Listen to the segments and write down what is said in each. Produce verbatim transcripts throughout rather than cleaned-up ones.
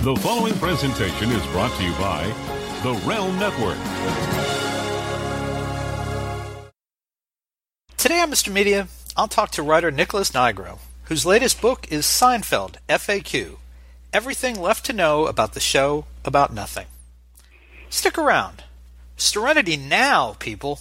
The following presentation is brought to you by the Realm Network. Today on Mister Media, I'll talk to writer Nicholas Nigro, whose latest book is Seinfeld, F A Q, Everything Left to Know About the Show About Nothing. Stick around. Serenity now, people.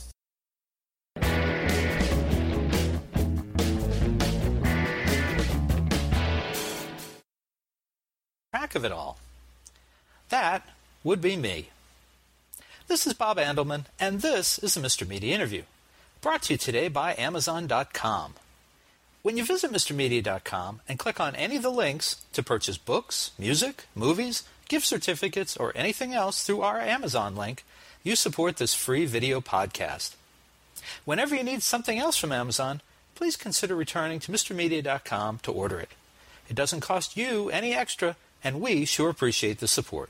Track of it all. That would be me. This is Bob Andelman, and this is the Mister Media Interview, brought to you today by Amazon dot com. When you visit Mister Media dot com and click on any of the links to purchase books, music, movies, gift certificates, or anything else through our Amazon link, you support this free video podcast. Whenever you need something else from Amazon, please consider returning to Mister Media dot com to order it. It doesn't cost you any extra, and we sure appreciate the support.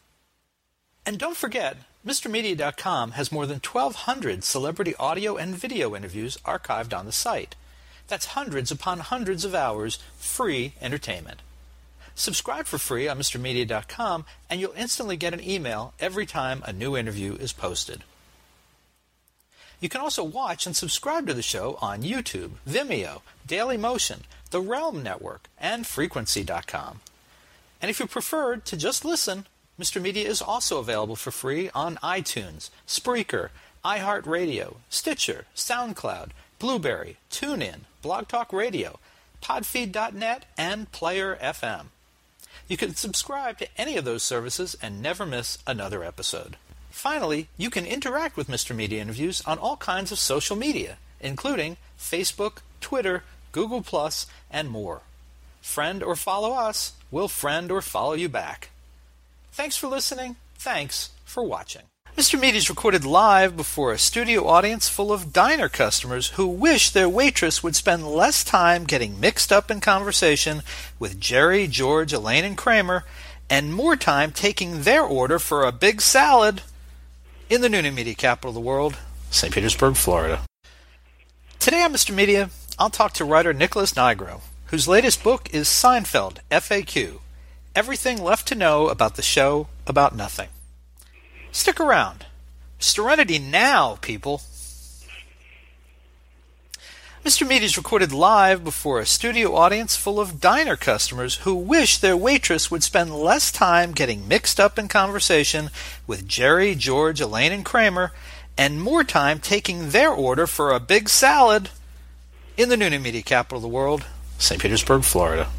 And don't forget, Mister Media dot com has more than twelve hundred celebrity audio and video interviews archived on the site. That's hundreds upon hundreds of hours free entertainment. Subscribe for free on Mister Media dot com, and you'll instantly get an email every time a new interview is posted. You can also watch and subscribe to the show on YouTube, Vimeo, Dailymotion, the Realm Network, and Frequency dot com. And if you prefer to just listen, Mister Media is also available for free on iTunes, Spreaker, iHeartRadio, Stitcher, SoundCloud, Blueberry, TuneIn, Blog Talk Radio, Podfeed dot net, and Player F M. You can subscribe to any of those services and never miss another episode. Finally, you can interact with Mister Media Interviews on all kinds of social media, including Facebook, Twitter, Google Plus, and more. Friend or follow us, we'll friend or follow you back. Thanks for listening. Thanks for watching. Mister Media is recorded live before a studio audience full of diner customers who wish their waitress would spend less time getting mixed up in conversation with Jerry, George, Elaine, and Kramer, and more time taking their order for a big salad in the new media capital of the world, Saint Petersburg, Florida. Today on Mister Media, I'll talk to writer Nicholas Nigro, whose latest book is Seinfeld, F A Q, Everything Left to Know About the Show About Nothing. Stick around. Serenity now, people. Mister Media is recorded live before a studio audience full of diner customers who wish their waitress would spend less time getting mixed up in conversation with Jerry, George, Elaine, and Kramer, and more time taking their order for a big salad in the new media capital of the world, Saint Petersburg, Florida.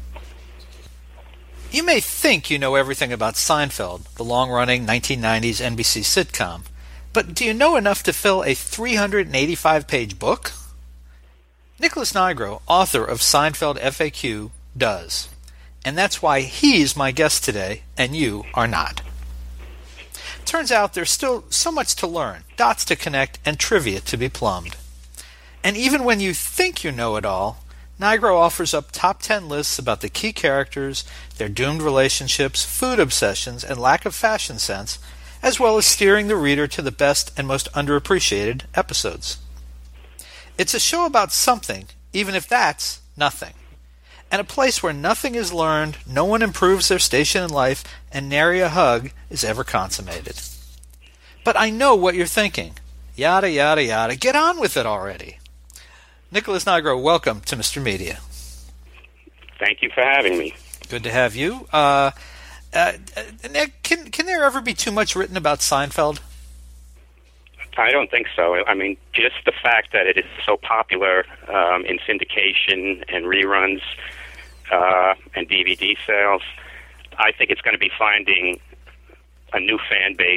You may think you know everything about Seinfeld, the long-running nineteen nineties N B C sitcom, but do you know enough to fill a three hundred eighty-five page book? Nicholas Nigro, author of Seinfeld F A Q, does. And that's why he's my guest today, and you are not. Turns out there's still so much to learn, dots to connect, and trivia to be plumbed. And even when you think you know it all, Nigro offers up top ten lists about the key characters, their doomed relationships, food obsessions, and lack of fashion sense, as well as steering the reader to the best and most underappreciated episodes. It's a show about something, even if that's nothing. And a place where nothing is learned, no one improves their station in life, and nary a hug is ever consummated. But I know what you're thinking. Yada, yada, yada. Get on with it already. Nicholas Nigro, welcome to Mister Media. Thank you for having me. Good to have you. Uh, uh, Nick, can, can there ever be too much written about Seinfeld? I don't think so. I mean, just the fact that it is so popular um, in syndication and reruns uh, and D V D sales, I think it's going to be finding a new fan base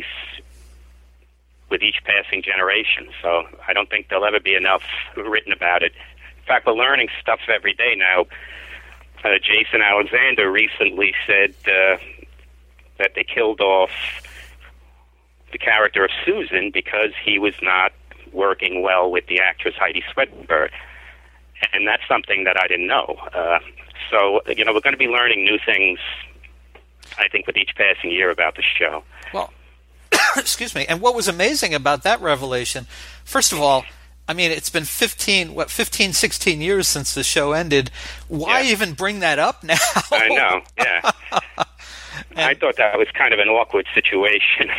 with each passing generation. So I don't think there'll ever be enough written about it. In fact, we're learning stuff every day now. Uh, Jason Alexander recently said uh, that they killed off the character of Susan because he was not working well with the actress Heidi Swedenberg. And that's something that I didn't know. Uh, so, you know, we're going to be learning new things, I think, with each passing year about the show. Well, excuse me. And what was amazing about that revelation, first of all, I mean, it's been fifteen, what, fifteen, sixteen years since the show ended. Why yeah. even bring that up now? I know, yeah. I thought that was kind of an awkward situation.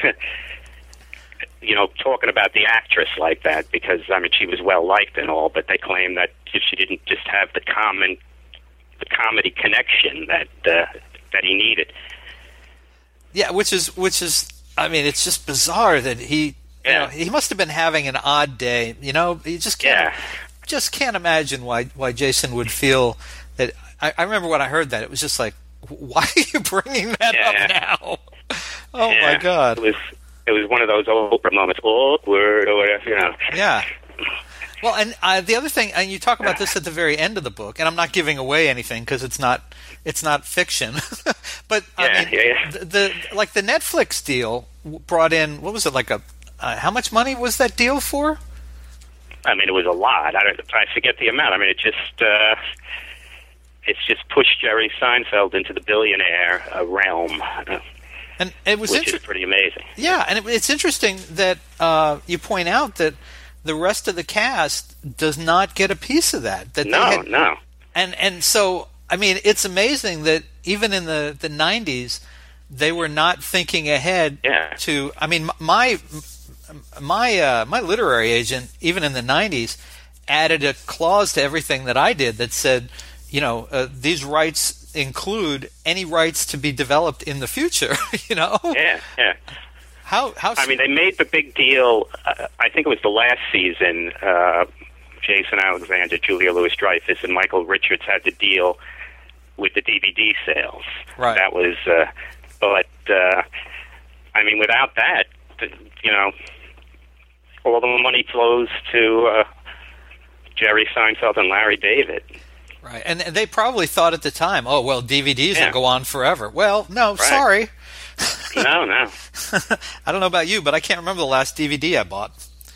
You know, talking about the actress like that, because I mean she was well liked and all, but they claim that she didn't just have the common, the comedy connection that uh, that he needed. Yeah, which is which is, I mean, it's just bizarre that he, yeah. you know, he must have been having an odd day. You know, you just can't, yeah. just can't imagine why why Jason would feel that. I, I remember when I heard that, it was just like, why are you bringing that yeah. up now? Oh yeah. my God! It was it was one of those Oprah moments, awkward or whatever, you know. Yeah. Well, and uh, the other thing, and you talk about this at the very end of the book, and I'm not giving away anything because it's not it's not fiction, but yeah, I mean, yeah, yeah. The, the like the Netflix deal brought in, what was it, like a uh, how much money was that deal for? I mean, it was a lot. I don't, I forget the amount. I mean, it just uh, it's just pushed Jerry Seinfeld into the billionaire uh, realm, uh, and it was which inter- is pretty amazing. Yeah, and it, it's interesting that uh, you point out that the rest of the cast does not get a piece of that. That no, they had, no. And and so, I mean, it's amazing that even in the, the nineties, they were not thinking ahead yeah. to, I mean, my my uh, my literary agent, even in the nineties, added a clause to everything that I did that said, you know, uh, these rights include any rights to be developed in the future, you know? Yeah, yeah. How, how I mean, they made the big deal, uh, I think it was the last season, uh, Jason Alexander, Julia Louis-Dreyfus, and Michael Richards had to deal with the D V D sales. Right. That was, uh, but, uh, I mean, without that, you know, all the money flows to uh, Jerry Seinfeld and Larry David. Right, and, and they probably thought at the time, oh, well, D V Ds yeah. will go on forever. Well, no, right. sorry. no, no. I don't know about you, but I can't remember the last D V D I bought.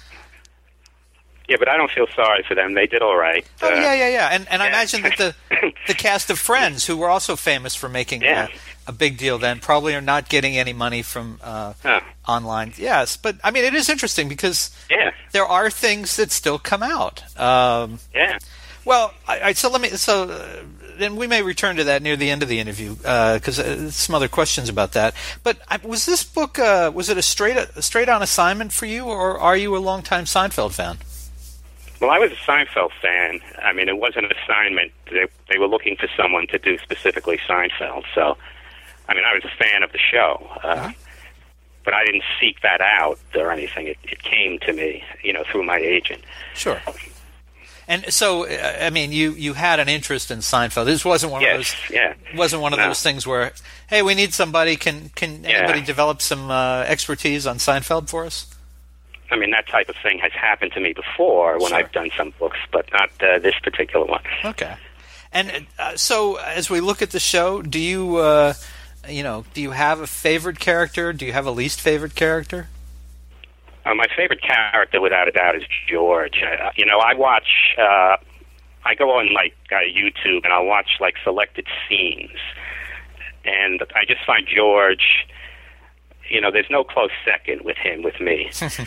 Yeah, but I don't feel sorry for them. They did all right. Oh, uh, yeah, yeah, yeah. And and yeah. I imagine that the the cast of Friends, who were also famous for making yeah. a, a big deal then, probably are not getting any money from uh, huh. online. Yes, but I mean, it is interesting because yeah. there are things that still come out. Um, yeah. Well, I, I, so let me. So uh, then we may return to that near the end of the interview because uh, uh, some other questions about that. But I, was this book? Uh, was it a straight a straight on assignment for you, or are you a longtime Seinfeld fan? Well, I was a Seinfeld fan. I mean, it wasn't an assignment. They, they were looking for someone to do specifically Seinfeld. So, I mean, I was a fan of the show, uh, uh-huh. but I didn't seek that out or anything. It, it came to me, you know, through my agent. Sure. And so, I mean, you, you had an interest in Seinfeld. This wasn't one yes, of those. Yeah. Wasn't one of no. those things where, hey, we need somebody. Can can yeah. anybody develop some uh, expertise on Seinfeld for us? I mean, that type of thing has happened to me before when sure. I've done some books, but not uh, this particular one. Okay. And uh, so, as we look at the show, do you, uh, you know, do you have a favorite character? Do you have a least favorite character? Uh, my favorite character, without a doubt, is George. Uh, you know, I watch, uh, I go on, like, uh, YouTube, and I'll watch, like, selected scenes. And I just find George, you know, there's no close second with him, with me.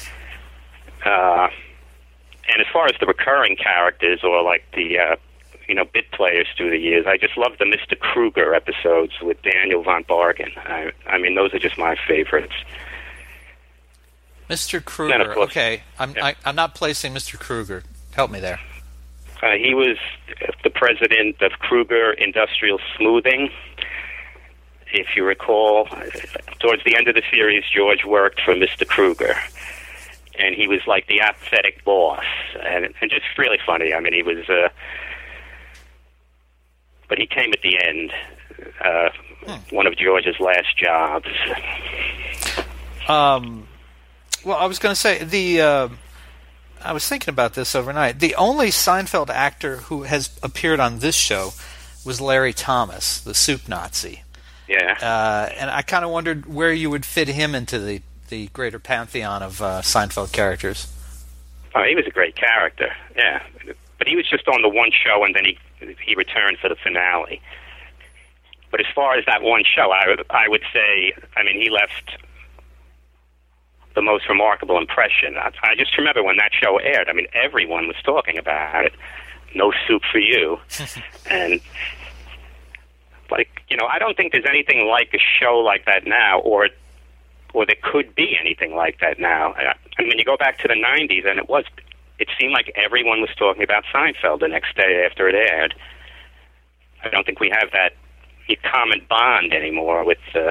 uh, and as far as the recurring characters, or, like, the, uh, you know, bit players through the years, I just love the Mister Kruger episodes with Daniel Von Bargen. I, I mean, those are just my favorites. Mister Kruger. Course, okay, I'm yeah. I, I'm not placing Mister Kruger. Help me there. Uh, he was the president of Kruger Industrial Smoothing. If you recall, towards the end of the series, George worked for Mister Kruger, and he was like the apathetic boss, and, and just really funny. I mean, he was, uh, but he came at the end, uh, hmm. one of George's last jobs. Um. Well, I was going to say, the. Uh, I was thinking about this overnight. The only Seinfeld actor who has appeared on this show was Larry Thomas, the soup Nazi. Yeah. Uh, and I kind of wondered where you would fit him into the, the greater pantheon of uh, Seinfeld characters. Oh, he was a great character, yeah. But he was just on the one show, and then he he returned for the finale. But as far as that one show, I would, I would say, I mean, he left the most remarkable impression. I, I just remember when that show aired, I mean, everyone was talking about it. No Soup for You. And like, you know, I don't think there's anything like a show like that now, or or there could be anything like that now. I mean, you go back to the nineties, and it was, it seemed like everyone was talking about Seinfeld the next day after it aired. I don't think we have that common bond anymore with uh,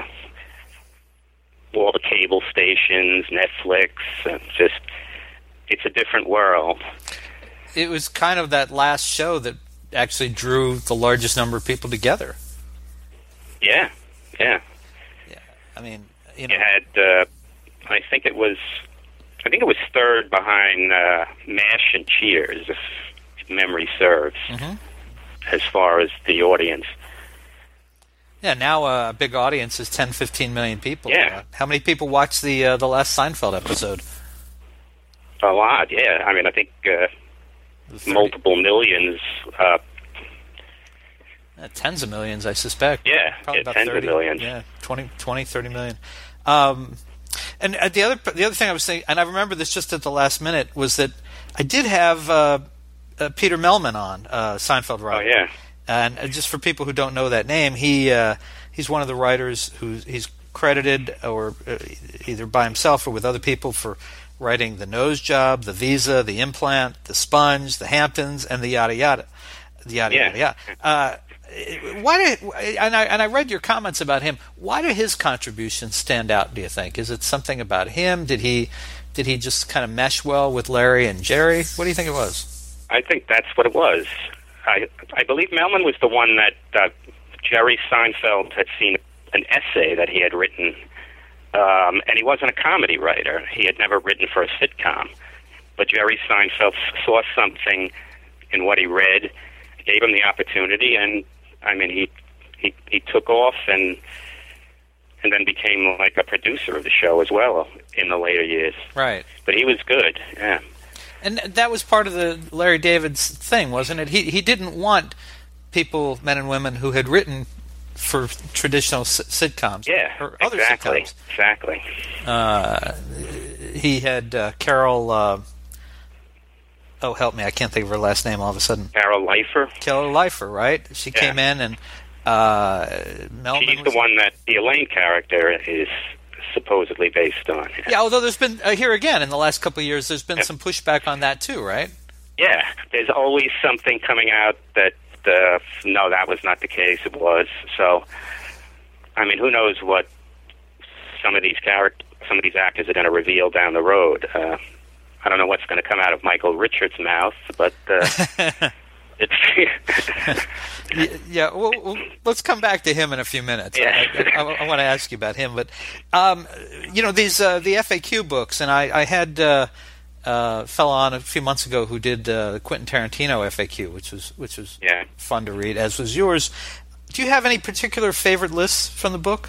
all the cable stations, Netflix. It's just, it's a different world. It was kind of that last show that actually drew the largest number of people together. Yeah, yeah. Yeah, I mean, you know. It had, uh, I think it was, I think it was third behind uh, MASH and Cheers, if memory serves, mm-hmm. as far as the audience. Yeah, now uh, a big audience is ten, fifteen million people. Yeah. Uh, how many people watched the uh, the last Seinfeld episode? A lot, yeah. I mean, I think uh, multiple millions. Uh, uh, tens of millions, I suspect. Yeah, Probably yeah about tens thirty, of millions. Yeah, twenty, twenty, thirty million. Um, and uh, the other the other thing I was saying, and I remember this just at the last minute, was that I did have uh, uh, Peter Melman on, uh, Seinfeld writer. Oh, yeah. And uh, just for people who don't know that name, he uh, he's one of the writers who he's credited, or uh, either by himself or with other people, for writing The Nose Job, The Visa, The Implant, The Sponge, The Hamptons, and the yada yada, the yada Yeah. yada yada. Uh, why did and I and I read your comments about him. Why do his contributions stand out? Do you think? Is it something about him? Did he did he just kind of mesh well with Larry and Jerry? What do you think it was? I think that's what it was. I I believe Melman was the one that uh, Jerry Seinfeld had seen an essay that he had written, um, and he wasn't a comedy writer. He had never written for a sitcom, but Jerry Seinfeld saw something in what he read, gave him the opportunity, and I mean he he he took off and and then became like a producer of the show as well in the later years. Right. But he was good. Yeah. And that was part of the Larry David's thing, wasn't it? He he didn't want people, men and women, who had written for traditional s- sitcoms. Yeah, or other exactly, sitcoms. exactly. Uh, he had uh, Carol. Uh, oh, help me! I can't think of her last name all of a sudden. Carol Leifer. Carol Leifer, right? She Yeah. came in, and uh, Melman She's was the one that the Elaine character is supposedly based on. Yeah, Yeah, although there's been uh, here again in the last couple of years, there's been some pushback on that too, right? yeah. There's always something coming out that uh, no, that was not the case. It was. So, I mean, who knows what some of these characters, some of these actors are going to reveal down the road. Uh, I don't know what's going to come out of Michael Richards' mouth, but uh, it's. Yeah, well, well, let's come back to him in a few minutes. Yeah. I, I, I want to ask you about him, but um, you know these uh, the F A Q books, and I, I had uh, a fellow on a few months ago who did uh, the Quentin Tarantino F A Q, which was which was Yeah. fun to read, as was yours. Do you have any particular favorite lists from the book?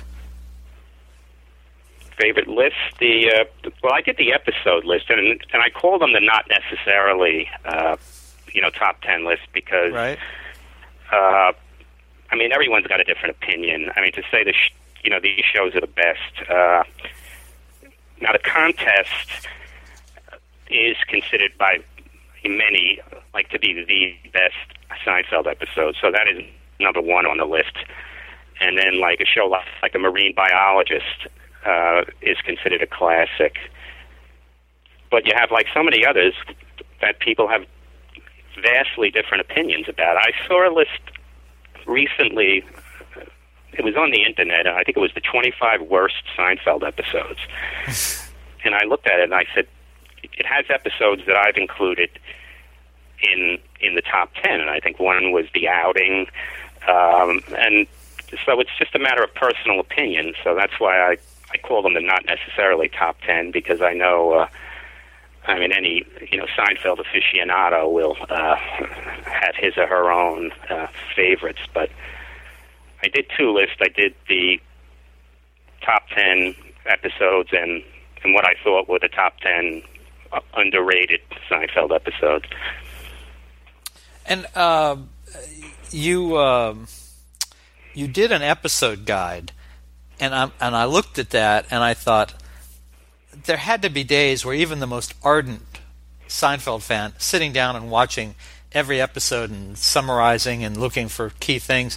Favorite list? The uh, well, I did the episode list, and and I call them the not necessarily, uh, you know, top ten list because. Right. Uh, I mean, everyone's got a different opinion. I mean, to say the sh- you know these shows are the best. Uh, now, the contest is considered by many like to be the best Seinfeld episode, so that is number one on the list. And then, like a show like, like A Marine Biologist uh, is considered a classic. But you have like so many others that people have vastly different opinions about. I saw a list recently. It was on the internet, and I think it was the twenty-five worst Seinfeld episodes. And I looked at it, and I said, it has episodes that I've included in in the top ten, and I think one was The Outing. Um, and so it's just a matter of personal opinion, so that's why I, I call them the not necessarily top ten, because I know... Uh, I mean, any you know Seinfeld aficionado will uh, have his or her own uh, favorites. But I did two lists. I did the top ten episodes and and what I thought were the top ten uh, underrated Seinfeld episodes. And uh, you uh, you did an episode guide, and I and I looked at that and I thought, there had to be days where even the most ardent Seinfeld fan, sitting down and watching every episode and summarizing and looking for key things,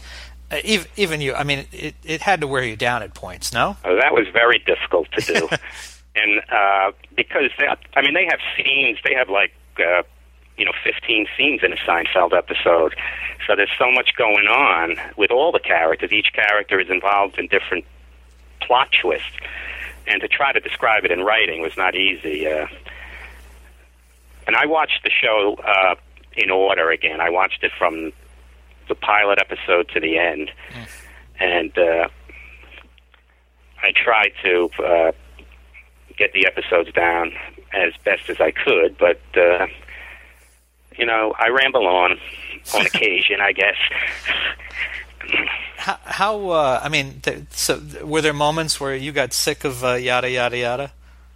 Uh, even, even you, I mean, it, it had to wear you down at points, no? Uh, that was very difficult to do. and uh, because, they, I mean, they have scenes, they have like, uh, you know, fifteen scenes in a Seinfeld episode. So there's so much going on with all the characters. Each character is involved in different plot twists. And to try to describe it in writing was not easy. Uh, and I watched the show uh, in order again. I watched it from the pilot episode to the end. Mm. And uh, I tried to uh, get the episodes down as best as I could, but... Uh, You know, I ramble on on occasion, I guess. How, how uh, I mean, th- so were there moments where you got sick of uh, yada, yada, yada?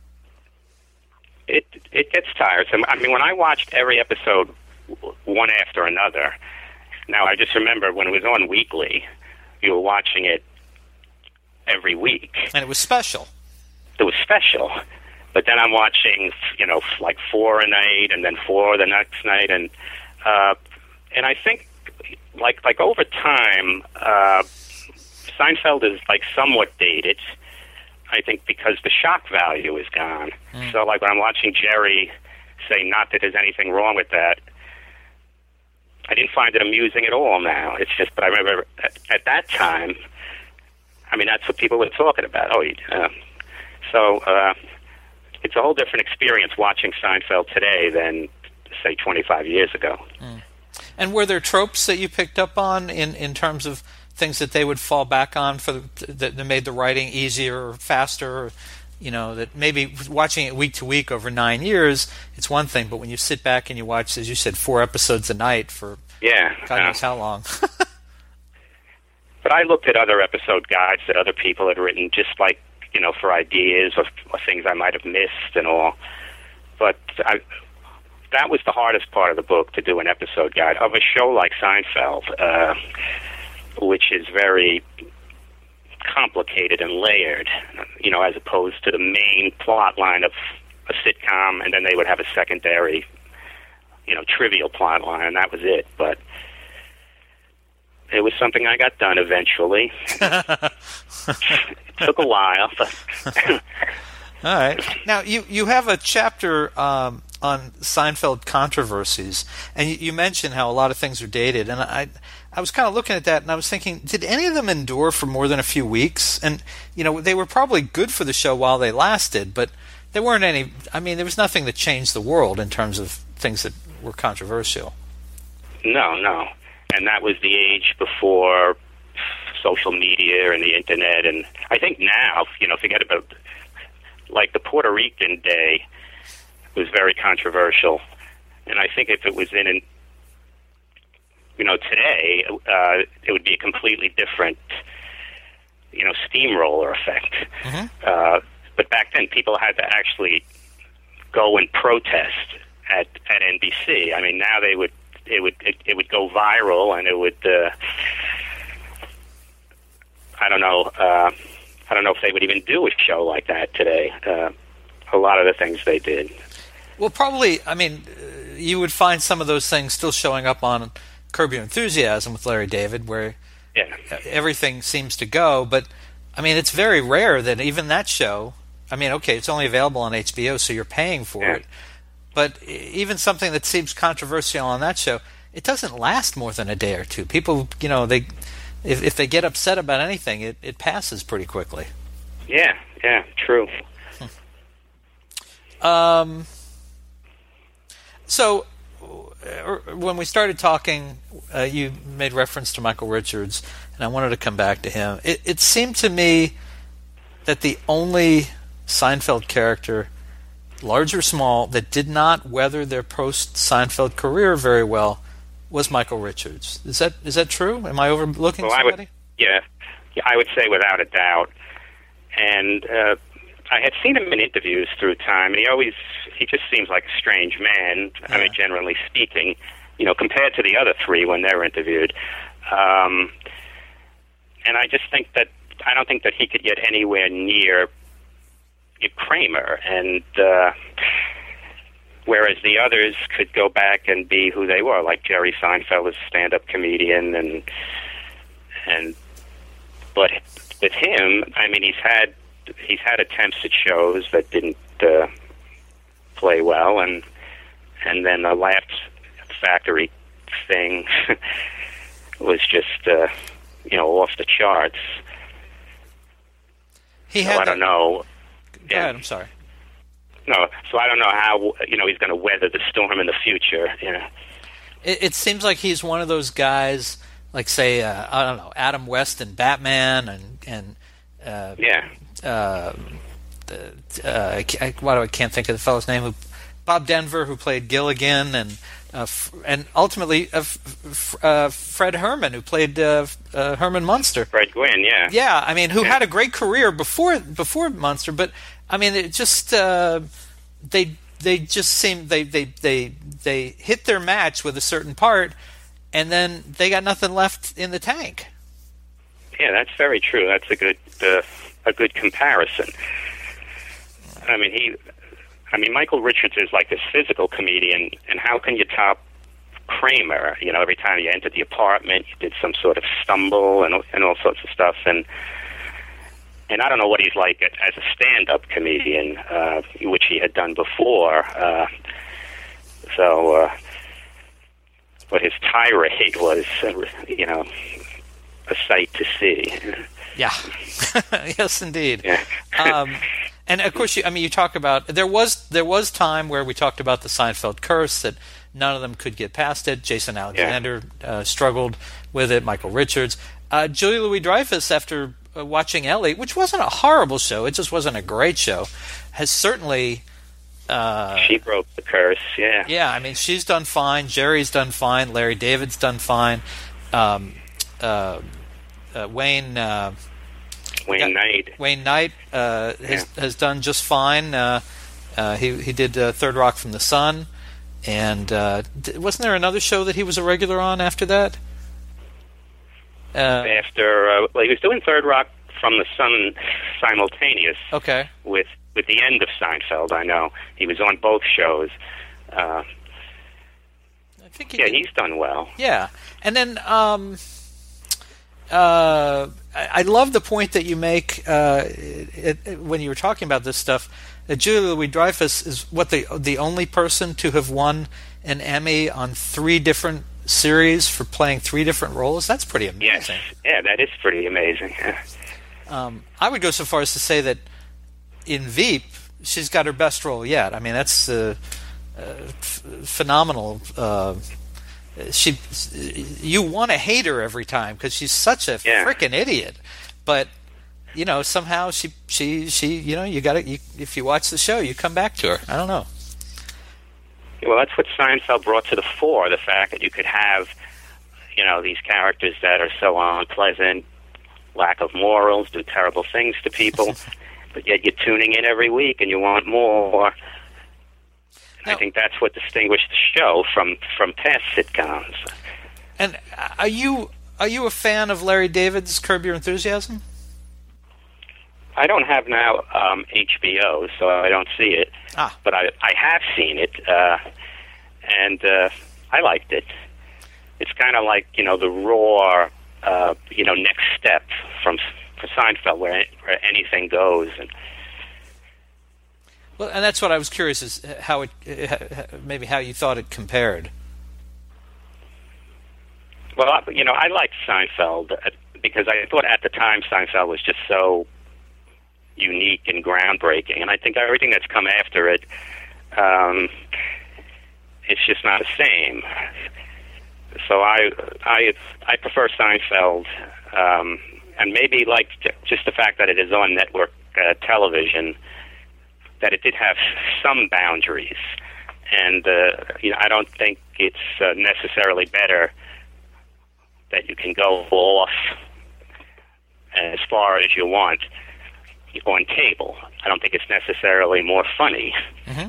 It it gets tiresome. I mean, when I watched every episode one after another, now I just remember when it was on weekly, you were watching it every week. And it was special. It was special. But then I'm watching, you know, like four a night, and then four the next night, and uh, and I think, like like over time, uh, Seinfeld is like somewhat dated. I think because the shock value is gone. Mm. So like when I'm watching Jerry say, not that there's anything wrong with that, I didn't find it amusing at all. Now it's just, but I remember at, at that time, I mean that's what people were talking about. Oh, uh, so. Uh, It's a whole different experience watching Seinfeld today than, say, twenty-five years ago. Mm. And were there tropes that you picked up on in, in terms of things that they would fall back on for the, that, that made the writing easier or faster? Or, you know, that maybe watching it week to week over nine years, it's one thing, but when you sit back and you watch, as you said, four episodes a night for yeah, God uh, knows how long. But I looked at other episode guides that other people had written, just like, you know, for ideas or, or things I might have missed and all. But I, that was the hardest part of the book, to do an episode guide of a show like Seinfeld, uh, which is very complicated and layered, you know, as opposed to the main plot line of a sitcom, and then they would have a secondary, you know, trivial plot line, and that was it. But it was something I got done eventually. It took a while. But All right. Now, you, you have a chapter um, on Seinfeld controversies, and you, you mentioned how a lot of things are dated. And I I was kind of looking at that, and I was thinking, did any of them endure for more than a few weeks? And, you know, they were probably good for the show while they lasted, but there weren't any, I mean, there was nothing that changed the world in terms of things that were controversial. No, no. And that was the age before social media and the internet. And I think now, you know, forget about, like the Puerto Rican Day was very controversial. And I think if it was in, an, you know, today, uh, it would be a completely different, you know, steamroller effect. Mm-hmm. Uh, but back then, people had to actually go and protest at, at N B C. I mean, now they would, it would, it, it would go viral, and it would, uh, I don't know, uh, I don't know if they would even do a show like that today. Uh, a lot of the things they did. Well, probably, I mean, uh, you would find some of those things still showing up on Curb Your Enthusiasm with Larry David, where yeah. everything seems to go. But, I mean, it's very rare that even that show, I mean, okay, it's only available on H B O, so you're paying for yeah. it. But even something that seems controversial on that show, it doesn't last more than a day or two. People, you know, they if, if they get upset about anything, it, it passes pretty quickly. Yeah, yeah, true. Um. So, when we started talking, uh, you made reference to Michael Richards, and I wanted to come back to him. It, it seemed to me that the only Seinfeld character, large or small, that did not weather their post-Seinfeld career very well was Michael Richards. Is that is that true? Am I overlooking well, somebody? I would, yeah, yeah, I would say without a doubt. And uh, I had seen him in interviews through time, and he always, he just seems like a strange man, yeah. I mean, generally speaking, you know, compared to the other three when they were interviewed. Um, and I just think that, I don't think that he could get anywhere near Kramer, and uh, whereas the others could go back and be who they were, like Jerry Seinfeld was a stand-up comedian, and and but with him, I mean, he's had he's had attempts at shows that didn't uh, play well, and and then the Laugh Factory thing was just uh, you know off the charts. He so had I don't that- know. Go ahead, I'm sorry. No, so I don't know how you know he's going to weather the storm in the future. You know. It, it seems like he's one of those guys, like say, uh, I don't know, Adam West in Batman, and and uh, Yeah. uh, the, uh, I, ca- I, why do I can't think of the fellow's name? Who, Bob Denver, who played Gilligan, and uh, f- and ultimately uh, f- f- uh, Fred Herman, who played uh, uh, Herman Munster. Fred Gwynn, yeah. Yeah, I mean, who Yeah. had a great career before before Munster, but I mean, it just uh, they they just seem they, they they they hit their match with a certain part, and then they got nothing left in the tank. Yeah, that's very true. That's a good uh, a good comparison. I mean, he, I mean, Michael Richards is like this physical comedian, and how can you top Kramer? You know, every time you entered the apartment, you did some sort of stumble and and all sorts of stuff, and and I don't know what he's like as a stand-up comedian, uh, which he had done before. Uh, so, uh, but his tirade was, uh, you know, a sight to see. Yeah, yes, indeed. Yeah. um, and of course, you, I mean, you talk about there was there was time where we talked about the Seinfeld curse, that none of them could get past it. Jason Alexander yeah. uh, struggled with it. Michael Richards, uh, Julia Louis-Dreyfus, after uh, watching Ellie, which wasn't a horrible show, it just wasn't a great show, has certainly. Uh, she broke the curse. Yeah. Yeah, I mean, she's done fine. Jerry's done fine. Larry David's done fine. Um, uh, uh, Wayne. Uh, Wayne got, Knight. Wayne Knight uh, has Yeah. has done just fine. Uh, uh, he he did uh, Third Rock from the Sun, and uh, d- wasn't there another show that he was a regular on after that? Uh, After uh, well, he was doing Third Rock from the Sun simultaneous okay. with with the end of Seinfeld. I know he was on both shows. Uh, I think he yeah, did. he's done well. Yeah, and then um, uh, I, I love the point that you make uh, it, it, when you were talking about this stuff. Uh, Julia Louis-Dreyfus is what the the only person to have won an Emmy on three different series for playing three different roles. That's pretty Yes, amazing. yeah, that is pretty amazing. Um, I would go so far as to say that in Veep, she's got her best role yet. I mean, that's uh, uh, f- phenomenal. Uh, she, you want to hate her every time because she's such a Yeah. freaking idiot, but you know somehow she, she, she, you know, you got to. You, if you watch the show, you come back to her. I don't know. Well, that's what Seinfeld brought to the fore, the fact that you could have, you know, these characters that are so unpleasant, lack of morals, do terrible things to people, but yet you're tuning in every week and you want more. Now, I think that's what distinguished the show from, from past sitcoms. And are you are you a fan of Larry David's Curb Your Enthusiasm? I don't have now um, H B O, so I don't see it. Ah. But I, I have seen it, uh, and uh, I liked it. It's kind of like, you know, the raw, uh, you know, next step from for Seinfeld, where, where anything goes. And Well, and that's what I was curious is how it maybe how you thought it compared. well, I- you know, I liked Seinfeld uh, because I thought at the time Seinfeld was just so unique and groundbreaking, and I think everything that's come after it, um, it's just not the same. So I, I, I prefer Seinfeld, um, and maybe like j- just the fact that it is on network uh, television, that it did have some boundaries, and uh, you know, I don't think it's uh, necessarily better that you can go off as far as you want on cable. I don't think it's necessarily more funny. Mm-hmm.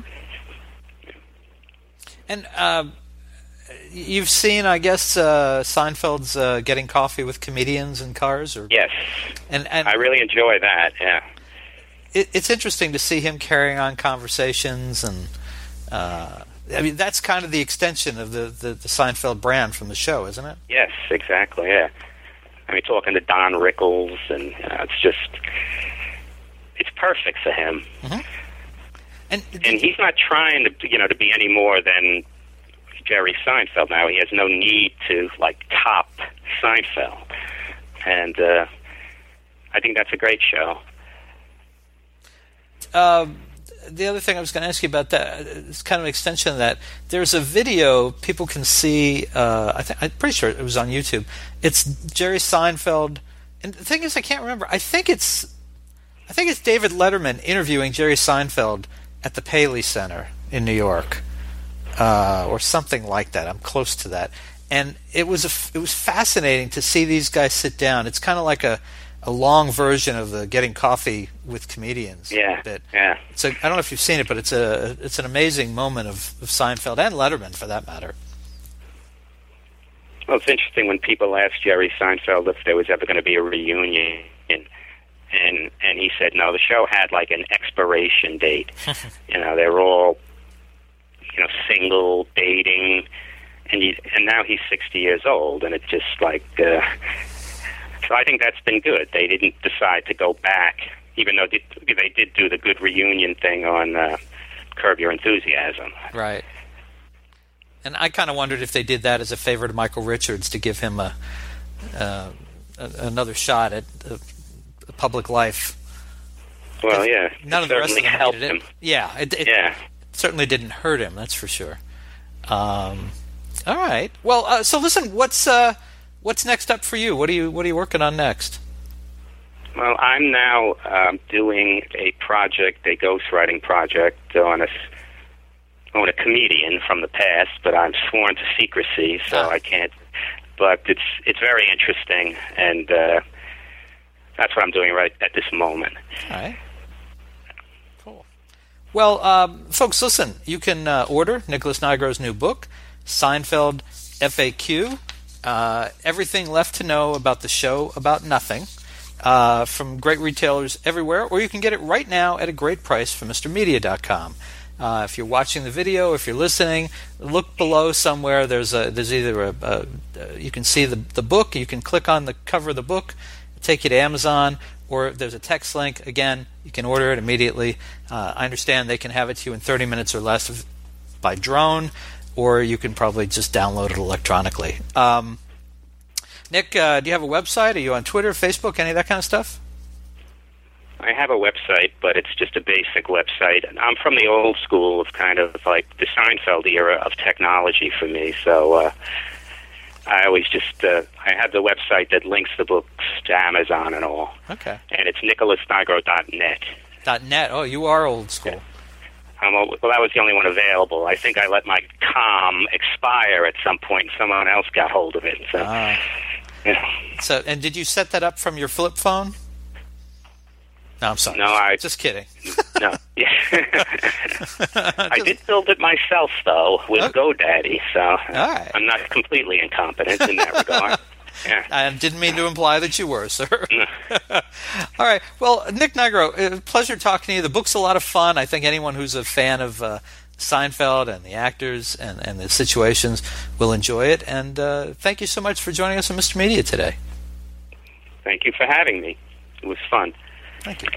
And uh, you've seen, I guess, uh, Seinfeld's uh, Getting Coffee with Comedians in Cars, or Yes, and and I really enjoy that. Yeah, it, it's interesting to see him carrying on conversations, and uh, I mean that's kind of the extension of the, the the Seinfeld brand from the show, isn't it? yes, exactly. Yeah, I mean, talking to Don Rickles, and you know, it's just, it's perfect for him. Mm-hmm. And, and he's not trying to, you know, to be any more than Jerry Seinfeld now. He has no need to, like, top Seinfeld. And uh, I think that's a great show. Um, the other thing I was going to ask you about that, it's kind of an extension of that. There's a video people can see, uh, I th- I'm pretty sure it was on YouTube. It's Jerry Seinfeld. And the thing is, I can't remember. I think it's, I think it's David Letterman interviewing Jerry Seinfeld at the Paley Center in New York. Uh, or something like that. I'm close to that. And it was a, it was fascinating to see these guys sit down. It's kind of like a, a long version of the Getting Coffee with Comedians. Yeah, bit. yeah. So I don't know if you've seen it, but it's a it's an amazing moment of, of Seinfeld and Letterman, for that matter. Well, it's interesting when people asked Jerry Seinfeld if there was ever going to be a reunion, and and and he said no. The show had like an expiration date. You know, they were all, you know, single, dating, and he, and now he's sixty years old, and it's just like, uh, so I think that's been good. They didn't decide to go back, even though they, they did do the good reunion thing on uh, Curb Your Enthusiasm. Right. And I kind of wondered if they did that as a favor to Michael Richards to give him a, uh, a another shot at uh, public life. Well, yeah, none it of the rest of them helped needed him. it. Yeah, it, it yeah. certainly didn't hurt him. That's for sure. Um, all right. Well, uh, so listen. What's uh, what's next up for you? What are you What are you working on next? Well, I'm now um, doing a project, a ghostwriting project on a on a comedian from the past, but I'm sworn to secrecy, so ah. I can't. But it's it's very interesting, and uh, that's what I'm doing right at this moment. All right. Cool. Well, um, folks, listen. You can uh, order Nicholas Nigro's new book, Seinfeld F A Q. Uh, everything left to know about the show about nothing. Uh, from great retailers everywhere, or you can get it right now at a great price from Mister Media dot com. Uh, if you're watching the video, if you're listening, look below somewhere. There's a there's either a, a you can see the the book. You can click on the cover of the book, take you to Amazon, or there's a text link. Again, you can order it immediately. Uh, I understand they can have it to you in thirty minutes or less by drone, or you can probably just download it electronically. Um, Nick, uh, do you have a website? Are you on Twitter, Facebook, any of that kind of stuff? I have a website, but it's just a basic website. I'm from the old school of kind of like the Seinfeld era of technology for me, so uh, I always just, uh, I have the website that links the books to Amazon and all. Okay. And it's nicholas nigro dot net. .net. Oh, you are old school. Yeah. Um, well, that was the only one available. I think I let my com expire at some point, and someone else got hold of it. So, uh, yeah. So, and did you set that up from your flip phone? No, I'm sorry. No, I just kidding. No, yeah. I did build it myself, though, with okay. GoDaddy, so All right. I'm not completely incompetent in that regard. Yeah. I didn't mean to imply that you were, sir. All right. Well, Nick Nigro, pleasure talking to you. The book's a lot of fun. I think anyone who's a fan of uh, Seinfeld and the actors and, and the situations will enjoy it. And uh, thank you so much for joining us on Mister Media today. Thank you for having me. It was fun. Thank you.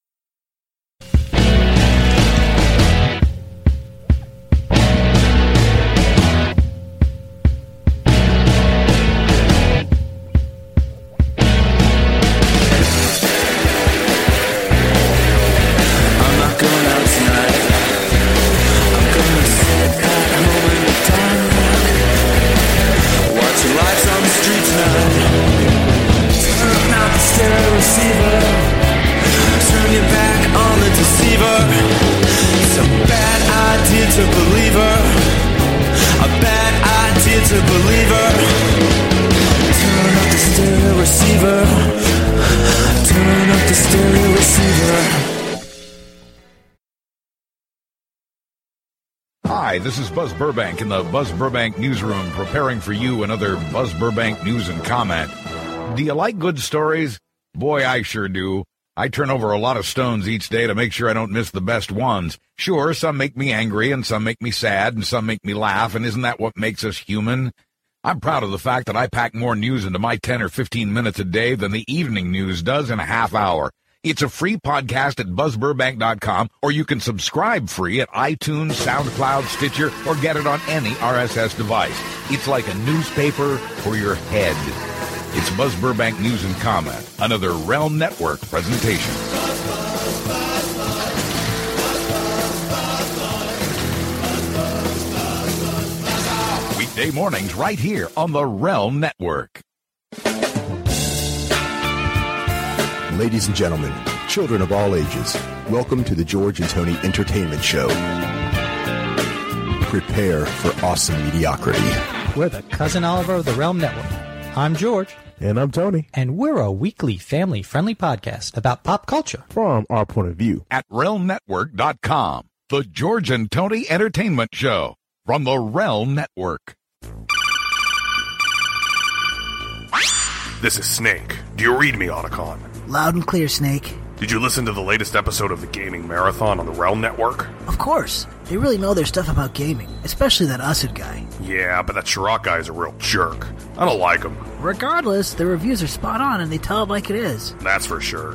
Hi, this is Buzz Burbank in the Buzz Burbank Newsroom, preparing for you another Buzz Burbank news and comment. Do you like good stories? Boy, I sure do. I turn over a lot of stones each day to make sure I don't miss the best ones. Sure, some make me angry, and some make me sad, and some make me laugh, and isn't that what makes us human? I'm proud of the fact that I pack more news into my ten or fifteen minutes a day than the evening news does in a half hour. It's a free podcast at buzz burbank dot com, or you can subscribe free at iTunes, SoundCloud, Stitcher, or get it on any R S S device. It's like a newspaper for your head. It's Buzz Burbank News and Comment, another Realm Network presentation. Weekday mornings right here on the Realm Network. Ladies and gentlemen, children of all ages, welcome to the George and Tony Entertainment Show. Prepare for awesome mediocrity. We're the Cousin Oliver of the Realm Network. I'm George. And I'm Tony. And we're a weekly family-friendly podcast about pop culture. From our point of view. At realm network dot com, the George and Tony Entertainment Show from the Realm Network. This is Snake. Do you read me, Otacon? Loud and clear, Snake. Did you listen to the latest episode of the Gaming Marathon on the Realm Network? Of course. They really know their stuff about gaming, especially that Usad guy. Yeah, but that Chirac guy is a real jerk. I don't like him. Regardless, their reviews are spot on and they tell it like it is. That's for sure.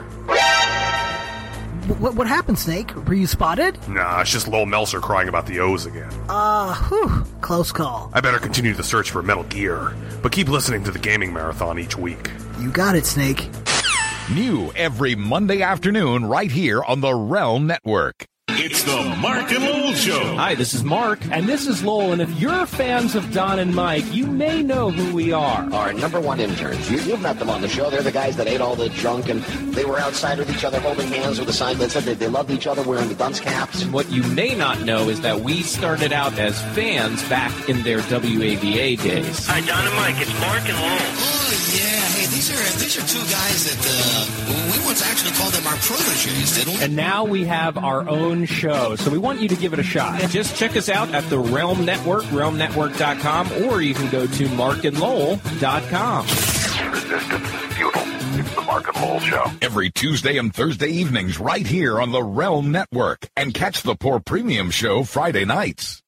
What what happened, Snake? Were you spotted? Nah, it's just Lowell Melser crying about the O's again. Uh, whew, close call. I better continue the search for Metal Gear, but keep listening to the Gaming Marathon each week. You got it, Snake. New every Monday afternoon right here on the Realm Network. It's the Mark and Lowell Show. Hi, this is Mark. And this is Lowell. And if you're fans of Don and Mike, you may know who we are. Our number one interns. You, you've met them on the show. They're the guys that ate all the junk, and they were outside with each other holding hands with a sign that said that they loved each other wearing the dunce caps. And what you may not know is that we started out as fans back in their W A V A days. Hi, Don and Mike. It's Mark and Lowell. Oh, yeah. Hey, these are, these are two guys that uh, we once actually called them our proteges, didn't we? And now we have our own show, so we want you to give it a shot. Just check us out at the Realm Network, realm network dot com, or you can go to mark and lowell dot com. Resistance is futile. It's the Mark and Lowell Show. Every Tuesday and Thursday evenings right here on the Realm Network. And catch the Poor Premium Show Friday nights.